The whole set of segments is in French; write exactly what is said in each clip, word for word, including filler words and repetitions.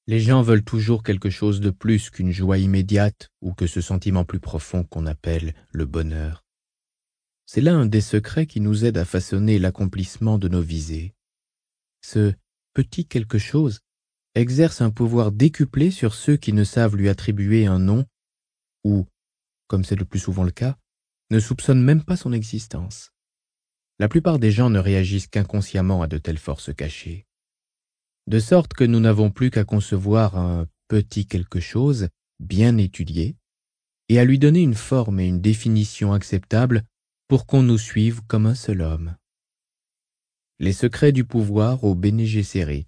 Les gens veulent toujours quelque chose de plus qu'une joie immédiate ou que ce sentiment plus profond qu'on appelle le bonheur. C'est là un des secrets qui nous aide à façonner l'accomplissement de nos visées. Ce petit quelque chose exerce un pouvoir décuplé sur ceux qui ne savent lui attribuer un nom ou, comme c'est le plus souvent le cas, ne soupçonnent même pas son existence. La plupart des gens ne réagissent qu'inconsciemment à de telles forces cachées. De sorte que nous n'avons plus qu'à concevoir un petit quelque chose bien étudié et à lui donner une forme et une définition acceptables pour qu'on nous suive comme un seul homme. Les secrets du pouvoir au Bene Gesserit.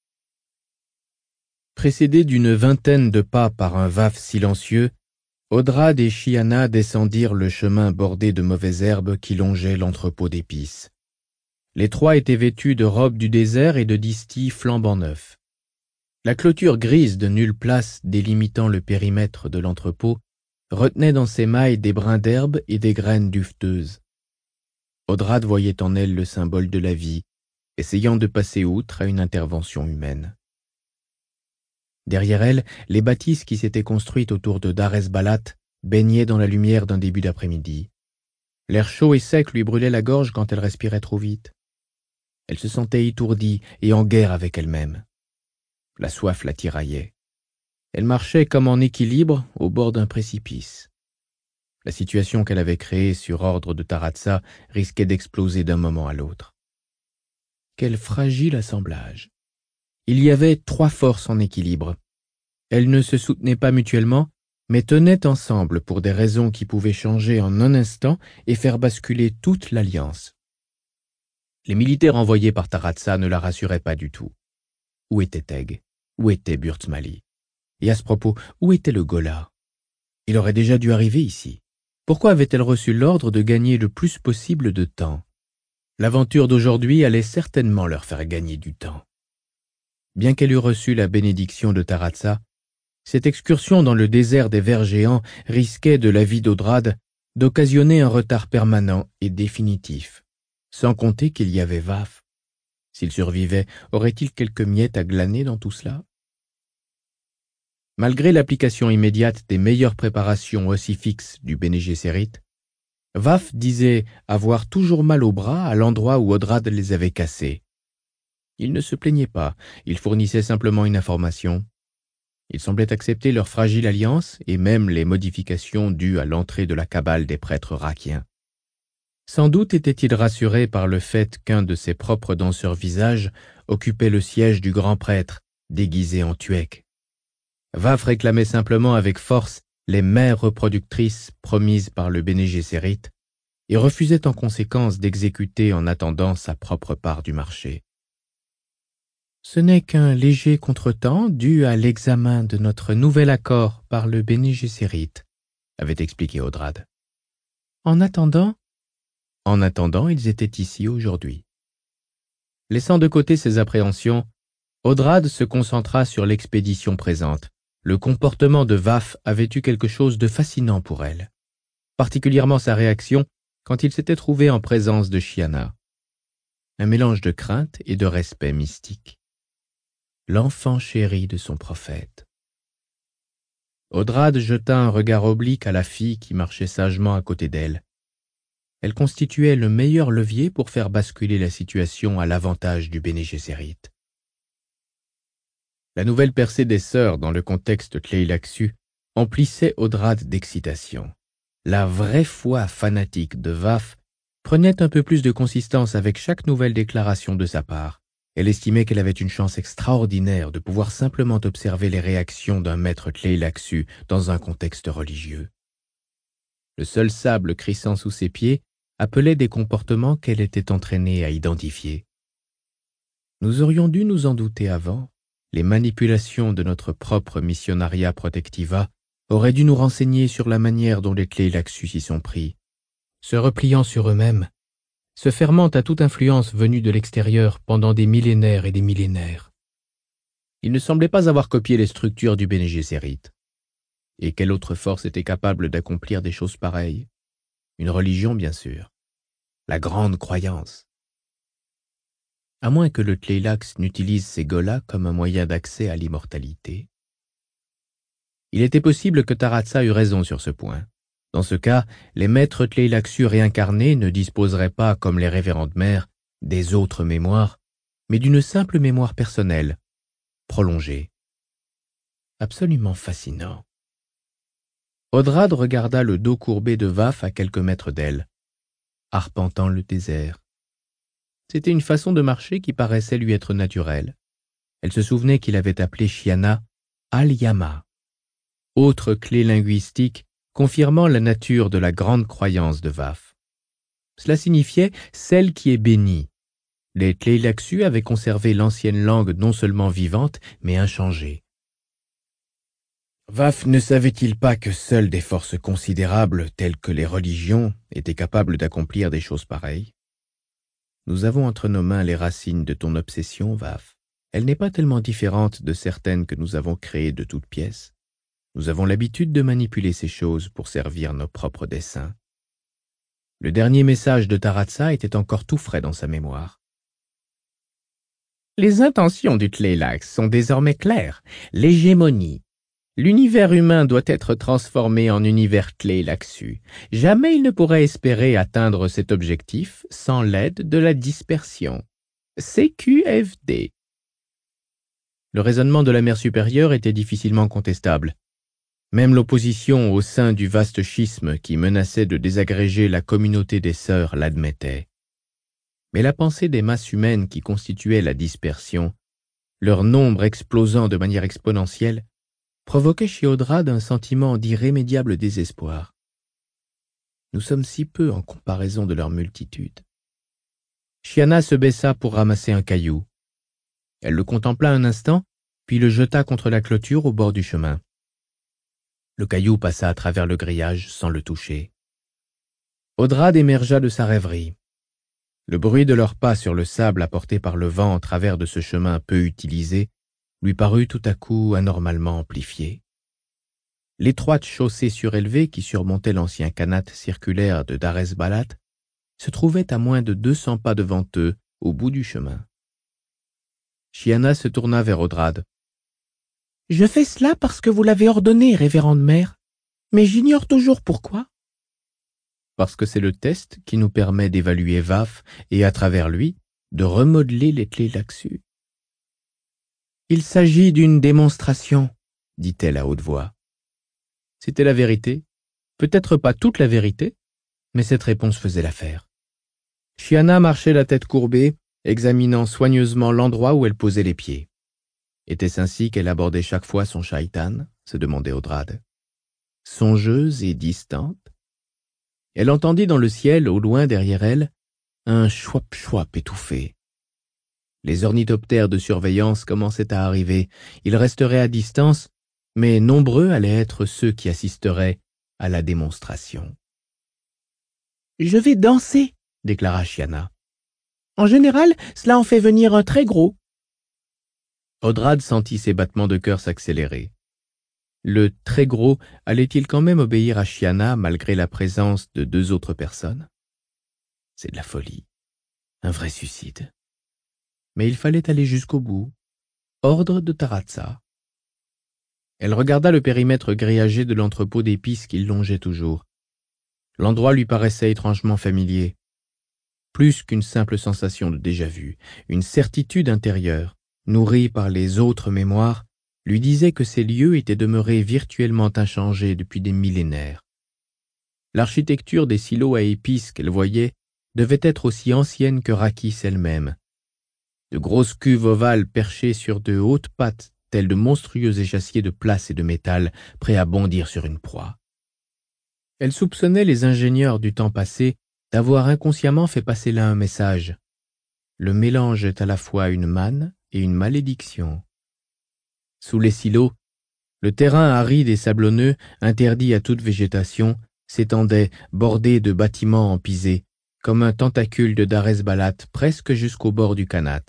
Précédés d'une vingtaine de pas par un vaf silencieux, Odrad et Chiana descendirent le chemin bordé de mauvaises herbes qui longeait l'entrepôt d'épices. Les trois étaient vêtus de robes du désert et de distis flambant neufs. La clôture grise de nulle place délimitant le périmètre de l'entrepôt retenait dans ses mailles des brins d'herbe et des graines duveteuses. Odrad voyait en elles le symbole de la vie, essayant de passer outre à une intervention humaine. Derrière elle, les bâtisses qui s'étaient construites autour de Dar es-Balat baignaient dans la lumière d'un début d'après-midi. L'air chaud et sec lui brûlait la gorge quand elle respirait trop vite. Elle se sentait étourdie et en guerre avec elle-même. La soif la tiraillait. Elle marchait comme en équilibre au bord d'un précipice. La situation qu'elle avait créée sur ordre de Taratsa risquait d'exploser d'un moment à l'autre. Quel fragile assemblage! Il y avait trois forces en équilibre. Elles ne se soutenaient pas mutuellement, mais tenaient ensemble pour des raisons qui pouvaient changer en un instant et faire basculer toute l'alliance. Les militaires envoyés par Taratsa ne la rassuraient pas du tout. Où était Teg? Où était Burtzmali? Et à ce propos, où était le Ghola? Il aurait déjà dû arriver ici. Pourquoi avait-elle reçu l'ordre de gagner le plus possible de temps? L'aventure d'aujourd'hui allait certainement leur faire gagner du temps. Bien qu'elle eût reçu la bénédiction de Taratsa, cette excursion dans le désert des vers géants risquait, de l'avis d'Odrad, d'occasionner un retard permanent et définitif. Sans compter qu'il y avait Vaf. S'il survivait, aurait-il quelques miettes à glaner dans tout cela? Malgré l'application immédiate des meilleures préparations aussi fixes du Bene Gesserit, Vaf disait avoir toujours mal au bras à l'endroit où Odrad les avait cassés. Il ne se plaignait pas, il fournissait simplement une information. Il semblait accepter leur fragile alliance et même les modifications dues à l'entrée de la cabale des prêtres rakiens. Sans doute était-il rassuré par le fait qu'un de ses propres danseurs visages occupait le siège du grand prêtre, déguisé en tuek. Vaf réclamait simplement avec force les mères reproductrices promises par le Bene Gesserit et refusait en conséquence d'exécuter en attendant sa propre part du marché. Ce n'est qu'un léger contretemps dû à l'examen de notre nouvel accord par le Bene Gesserit, avait expliqué Odrad. En attendant, en attendant, ils étaient ici aujourd'hui. Laissant de côté ses appréhensions, Odrad se concentra sur l'expédition présente. Le comportement de Vaf avait eu quelque chose de fascinant pour elle, particulièrement sa réaction quand il s'était trouvé en présence de Chiana. Un mélange de crainte et de respect mystique. L'enfant chéri de son prophète. Odrad jeta un regard oblique à la fille qui marchait sagement à côté d'elle. Elle constituait le meilleur levier pour faire basculer la situation à l'avantage du Bene Gesserit. La nouvelle percée des sœurs dans le contexte Tleilaxu emplissait Odrad d'excitation. La vraie foi fanatique de Vaf prenait un peu plus de consistance avec chaque nouvelle déclaration de sa part. Elle estimait qu'elle avait une chance extraordinaire de pouvoir simplement observer les réactions d'un maître Tleilaxu dans un contexte religieux. Le seul sable crissant sous ses pieds appelait des comportements qu'elle était entraînée à identifier. Nous aurions dû nous en douter avant. Les manipulations de notre propre missionnariat protectiva auraient dû nous renseigner sur la manière dont les Tleilaxu s'y sont pris. Se repliant sur eux-mêmes, se fermant à toute influence venue de l'extérieur pendant des millénaires et des millénaires. Ils ne semblaient pas avoir copié les structures du Bene Gesserit. Et quelle autre force était capable d'accomplir des choses pareilles? Une religion, bien sûr. La grande croyance. à moins que le Tleilax n'utilise ces Golas comme un moyen d'accès à l'immortalité. Il était possible que Taratsa eût raison sur ce point. Dans ce cas, les maîtres Tleilaxu réincarnés ne disposeraient pas, comme les révérendes mères, des autres mémoires, mais d'une simple mémoire personnelle, prolongée. Absolument fascinant. Odrad regarda le dos courbé de Vaf à quelques mètres d'elle, arpentant le désert. C'était une façon de marcher qui paraissait lui être naturelle. Elle se souvenait qu'il avait appelé Chiana Al-Yama, autre clé linguistique confirmant la nature de la grande croyance de Vaf. Cela signifiait « celle qui est bénie ». Les Tleilaxu avaient conservé l'ancienne langue non seulement vivante, mais inchangée. Vaf ne savait-il pas que seules des forces considérables, telles que les religions, étaient capables d'accomplir des choses pareilles? Nous avons entre nos mains les racines de ton obsession, Vaf. Elle n'est pas tellement différente de certaines que nous avons créées de toutes pièces. Nous avons l'habitude de manipuler ces choses pour servir nos propres desseins. Le dernier message de Taratsa était encore tout frais dans sa mémoire. Les intentions du Tleilax sont désormais claires. L'hégémonie. L'univers humain doit être transformé en univers Tleilaxu. Jamais il ne pourrait espérer atteindre cet objectif sans l'aide de la dispersion. C Q F D. Le raisonnement de la mère supérieure était difficilement contestable. Même l'opposition au sein du vaste schisme qui menaçait de désagréger la communauté des sœurs l'admettait. Mais la pensée des masses humaines qui constituaient la dispersion, leur nombre explosant de manière exponentielle, provoquait chez Odrad un sentiment d'irrémédiable désespoir. Nous sommes si peu en comparaison de leur multitude. Chiana se baissa pour ramasser un caillou. Elle le contempla un instant, puis le jeta contre la clôture au bord du chemin. Le caillou passa à travers le grillage sans le toucher. Odrad émergea de sa rêverie. Le bruit de leurs pas sur le sable apporté par le vent en travers de ce chemin peu utilisé lui parut tout à coup anormalement amplifié. L'étroite chaussée surélevée qui surmontait l'ancien khanat circulaire de Dares-Balat se trouvait à moins de deux cents pas devant eux, au bout du chemin. Chiana se tourna vers Odrad. « Je fais cela parce que vous l'avez ordonné, révérende mère, mais j'ignore toujours pourquoi. » Parce que c'est le test qui nous permet d'évaluer Vaf et, à travers lui, de remodeler les Tleilaxu. « Il s'agit d'une démonstration, » dit-elle à haute voix. C'était la vérité, peut-être pas toute la vérité, mais cette réponse faisait l'affaire. Chiana marchait la tête courbée, examinant soigneusement l'endroit où elle posait les pieds. Était-ce ainsi qu'elle abordait chaque fois son shaitan, se demandait Odrad. Songeuse et distante. Elle entendit dans le ciel, au loin derrière elle, un chouap-chouap étouffé. Les ornithoptères de surveillance commençaient à arriver. Ils resteraient à distance, mais nombreux allaient être ceux qui assisteraient à la démonstration. « Je vais danser, » déclara Chiana. « En général, cela en fait venir un très gros. » Odrad sentit ses battements de cœur s'accélérer. Le très gros allait-il quand même obéir à Chiana malgré la présence de deux autres personnes? C'est de la folie, un vrai suicide. Mais il fallait aller jusqu'au bout. Ordre de Taratsa. Elle regarda le périmètre grillagé de l'entrepôt d'épices qu'il longeait toujours. L'endroit lui paraissait étrangement familier. Plus qu'une simple sensation de déjà-vu, une certitude intérieure, nourrie par les autres mémoires, lui disait que ces lieux étaient demeurés virtuellement inchangés depuis des millénaires. L'architecture des silos à épices qu'elle voyait devait être aussi ancienne que Rakis elle-même. De grosses cuves ovales perchées sur de hautes pattes, telles de monstrueux échassiers de place et de métal, prêts à bondir sur une proie. Elle soupçonnait les ingénieurs du temps passé d'avoir inconsciemment fait passer là un message. Le mélange est à la fois une manne et une malédiction. Sous les silos, le terrain aride et sablonneux, interdit à toute végétation, s'étendait, bordé de bâtiments empisés, comme un tentacule de Dares-Balat presque jusqu'au bord du Khanat.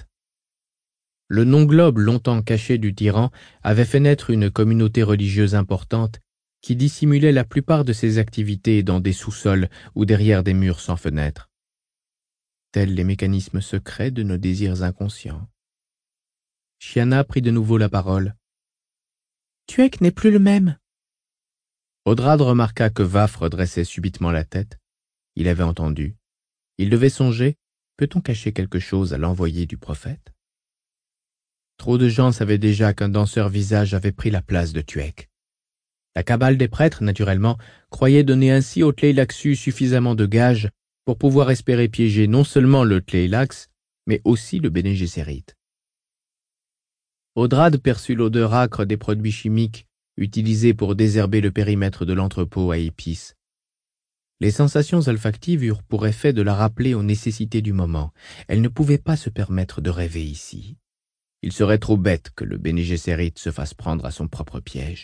Le non-globe longtemps caché du tyran avait fait naître une communauté religieuse importante qui dissimulait la plupart de ses activités dans des sous-sols ou derrière des murs sans fenêtres. tels les mécanismes secrets de nos désirs inconscients. Chiana prit de nouveau la parole. « Tuek n'est plus le même. » Odrad remarqua que Vaf redressait subitement la tête. Il avait entendu. Il devait songer, peut-on cacher quelque chose à l'envoyé du prophète? Trop de gens savaient déjà qu'un danseur visage avait pris la place de Tuek. La cabale des prêtres, naturellement, croyait donner ainsi au Tleilaxu suffisamment de gages pour pouvoir espérer piéger non seulement le Tleilax, mais aussi le Béné Gesserit. Odrad perçut l'odeur âcre des produits chimiques utilisés pour désherber le périmètre de l'entrepôt à épices. Les sensations olfactives eurent pour effet de la rappeler aux nécessités du moment. Elle ne pouvait pas se permettre de rêver ici. Il serait trop bête que le Béné Gesserit se fasse prendre à son propre piège.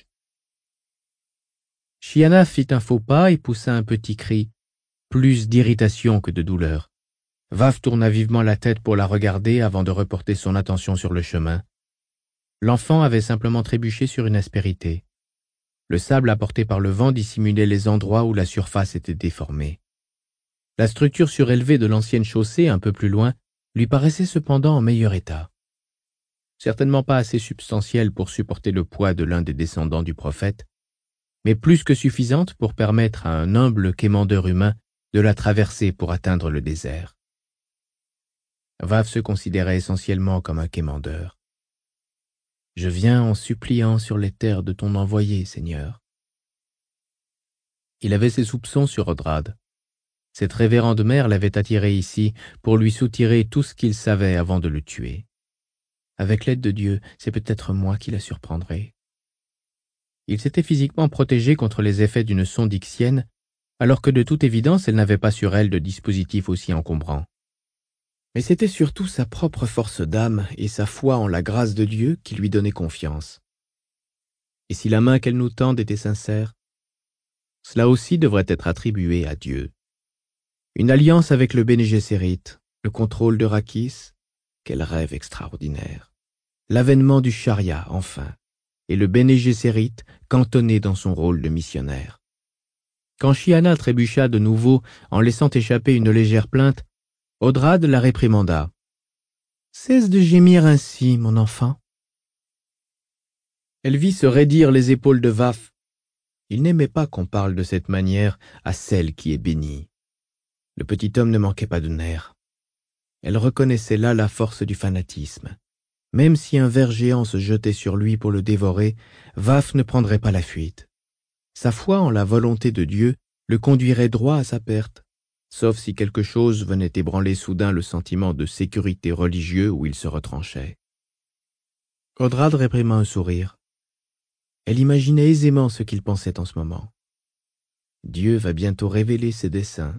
Chiana fit un faux pas et poussa un petit cri, plus d'irritation que de douleur. Vaf tourna vivement la tête pour la regarder avant de reporter son attention sur le chemin. L'enfant avait simplement trébuché sur une aspérité. Le sable apporté par le vent dissimulait les endroits où la surface était déformée. La structure surélevée de l'ancienne chaussée, un peu plus loin, lui paraissait cependant en meilleur état. Certainement pas assez substantielle pour supporter le poids de l'un des descendants du prophète, mais plus que suffisante pour permettre à un humble quémandeur humain de la traverser pour atteindre le désert. Vaf se considérait essentiellement comme un quémandeur. « Je viens en suppliant sur les terres de ton envoyé, Seigneur. » Il avait ses soupçons sur Odrad. Cette révérende mère l'avait attiré ici pour lui soutirer tout ce qu'il savait avant de le tuer. Avec l'aide de Dieu, c'est peut-être moi qui la surprendrai. Il s'était physiquement protégé contre les effets d'une sonde ixienne, alors que de toute évidence elle n'avait pas sur elle de dispositif aussi encombrant. Mais c'était surtout sa propre force d'âme et sa foi en la grâce de Dieu qui lui donnaient confiance. Et si la main qu'elle nous tende était sincère, cela aussi devrait être attribué à Dieu. Une alliance avec le Béné Gesserit, le contrôle de Rakis, quel rêve extraordinaire. L'avènement du charia, enfin, et le Béné Gesserit cantonné dans son rôle de missionnaire. Quand Chiana trébucha de nouveau en laissant échapper une légère plainte, Odrad la réprimanda. « Cesse de gémir ainsi, mon enfant. » Elle vit se raidir les épaules de Vaf. Il n'aimait pas qu'on parle de cette manière à celle qui est bénie. Le petit homme ne manquait pas de nerfs. Elle reconnaissait là la force du fanatisme. Même si un ver géant se jetait sur lui pour le dévorer, Vaf ne prendrait pas la fuite. Sa foi en la volonté de Dieu le conduirait droit à sa perte, sauf si quelque chose venait ébranler soudain le sentiment de sécurité religieux où il se retranchait. Odrad réprima un sourire. Elle imaginait aisément ce qu'il pensait en ce moment. Dieu va bientôt révéler ses desseins.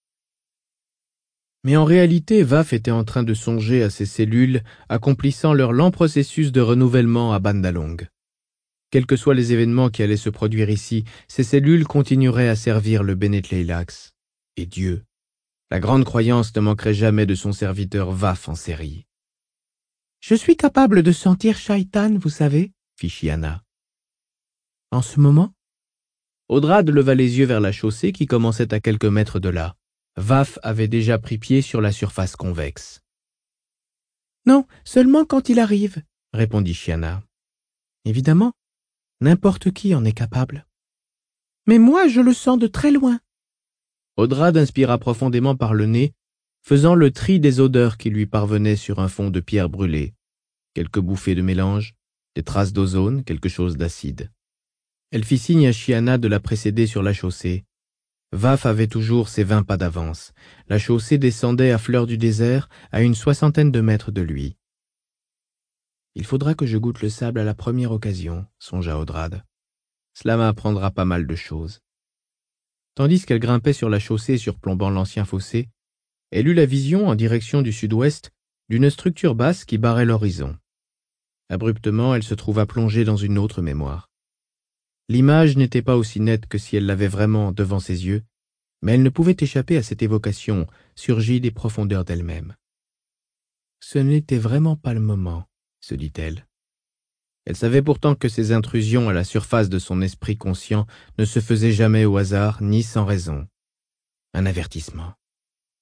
Mais en réalité, Vaf était en train de songer à ses cellules accomplissant leur lent processus de renouvellement à Bandalong. Quels que soient les événements qui allaient se produire ici, ces cellules continueraient à servir le Béné Tleilax. Et Dieu, la grande croyance ne manquerait jamais de son serviteur Vaf en série. « Je suis capable de sentir Shaitan, vous savez, » fit Chiana. « En ce moment ?» Odrad leva les yeux vers la chaussée qui commençait à quelques mètres de là. Vaf avait déjà pris pied sur la surface convexe. « Non, seulement quand il arrive, » répondit Chiana. « Évidemment, n'importe qui en est capable. Mais moi, je le sens de très loin. » Odrad inspira profondément par le nez, faisant le tri des odeurs qui lui parvenaient sur un fond de pierre brûlée. Quelques bouffées de mélange, des traces d'ozone, quelque chose d'acide. Elle fit signe à Chiana de la précéder sur la chaussée. Vaf avait toujours ses vingt pas d'avance. La chaussée descendait à fleur du désert, à une soixantaine de mètres de lui. « Il faudra que je goûte le sable à la première occasion, » songea Odrad. « Cela m'apprendra pas mal de choses. » Tandis qu'elle grimpait sur la chaussée surplombant l'ancien fossé, elle eut la vision en direction du sud-ouest d'une structure basse qui barrait l'horizon. Abruptement, elle se trouva plongée dans une autre mémoire. L'image n'était pas aussi nette que si elle l'avait vraiment devant ses yeux, mais elle ne pouvait échapper à cette évocation surgie des profondeurs d'elle-même. Ce n'était vraiment pas le moment, se dit-elle. Elle savait pourtant que ces intrusions à la surface de son esprit conscient ne se faisaient jamais au hasard ni sans raison. Un avertissement.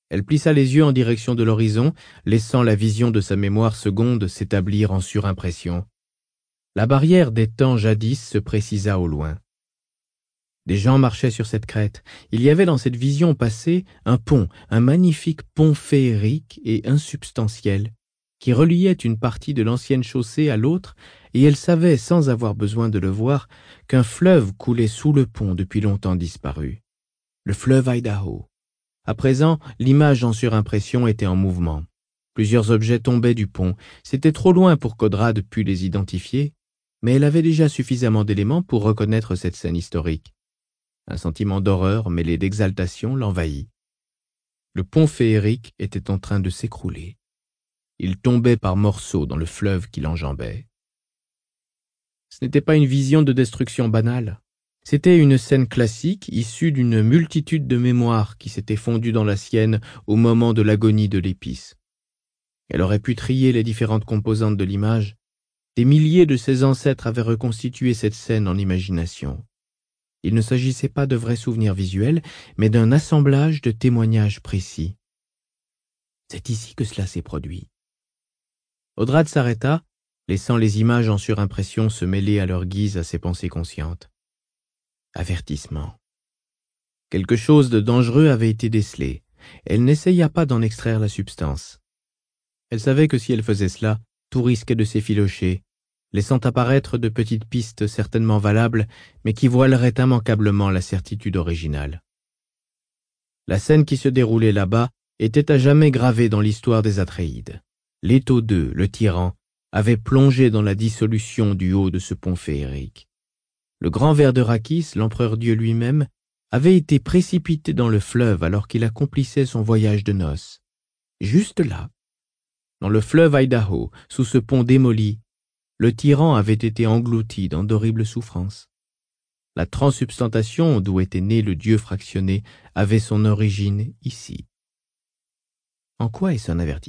Elle plissa les yeux en direction de l'horizon, laissant la vision de sa mémoire seconde s'établir en surimpression. La barrière des temps jadis se précisa au loin. Des gens marchaient sur cette crête. Il y avait dans cette vision passée un pont, un magnifique pont féerique et insubstantiel, qui reliait une partie de l'ancienne chaussée à l'autre, et elle savait, sans avoir besoin de le voir, qu'un fleuve coulait sous le pont depuis longtemps disparu. Le fleuve Idaho. À présent, l'image en surimpression était en mouvement. Plusieurs objets tombaient du pont. C'était trop loin pour qu'Audrade pût les identifier, mais elle avait déjà suffisamment d'éléments pour reconnaître cette scène historique. Un sentiment d'horreur mêlé d'exaltation l'envahit. Le pont féerique était en train de s'écrouler. Il tombait par morceaux dans le fleuve qui l'enjambait. Ce n'était pas une vision de destruction banale. C'était une scène classique issue d'une multitude de mémoires qui s'étaient fondues dans la sienne au moment de l'agonie de l'épice. Elle aurait pu trier les différentes composantes de l'image. Des milliers de ses ancêtres avaient reconstitué cette scène en imagination. Il ne s'agissait pas de vrais souvenirs visuels, mais d'un assemblage de témoignages précis. C'est ici que cela s'est produit. Audrade s'arrêta, laissant les images en surimpression se mêler à leur guise à ses pensées conscientes. Avertissement. Quelque chose de dangereux avait été décelé. Elle n'essaya pas d'en extraire la substance. Elle savait que si elle faisait cela, tout risquait de s'effilocher, laissant apparaître de petites pistes certainement valables, mais qui voileraient immanquablement la certitude originale. La scène qui se déroulait là-bas était à jamais gravée dans l'histoire des Atréides. Léto deux, le tyran, avait plongé dans la dissolution du haut de ce pont féerique. Le grand ver de Rakis, l'empereur Dieu lui-même, avait été précipité dans le fleuve alors qu'il accomplissait son voyage de noces. Juste là, dans le fleuve Idaho, sous ce pont démoli, le tyran avait été englouti dans d'horribles souffrances. La transsubstantation d'où était né le Dieu fractionné avait son origine ici. En quoi est-ce un avertissement ?